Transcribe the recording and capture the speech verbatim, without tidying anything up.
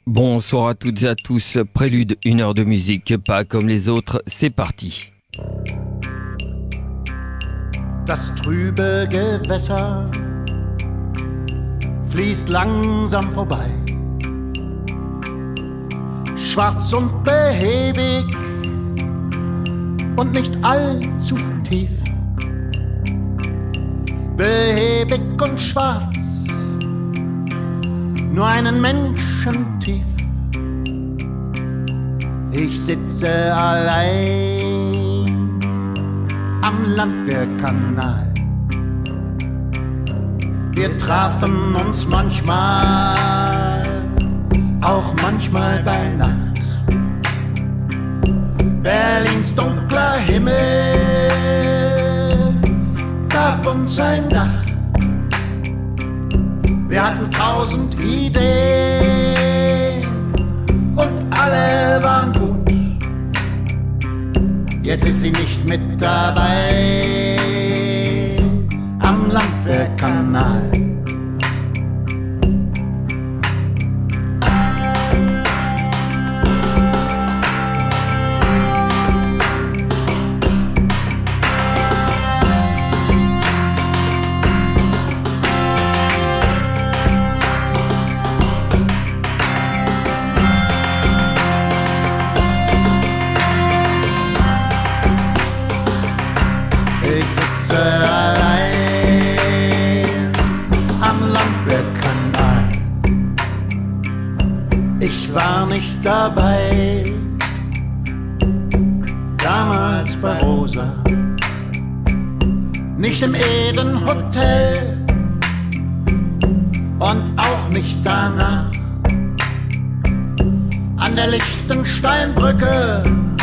Bonsoir à toutes et à tous. Prélude, une heure de musique, pas comme les autres, c'est parti. Das trübe Gewässer fließt langsam vorbei, schwarz und behäbig und nicht allzu tief. Behäbig und schwarz, nur einen Menschen tief. Ich sitze allein am Landwehrkanal. Wir trafen uns manchmal, auch manchmal bei Nacht. Berlins dunkler Himmel gab uns ein Dach. Wir hatten tausend Ideen und alle waren gut. Jetzt ist sie nicht mit dabei am Landwehrkanal. Ich war nicht dabei, damals bei Rosa, nicht im Eden Hotel und auch nicht danach. An der Lichtensteinbrücke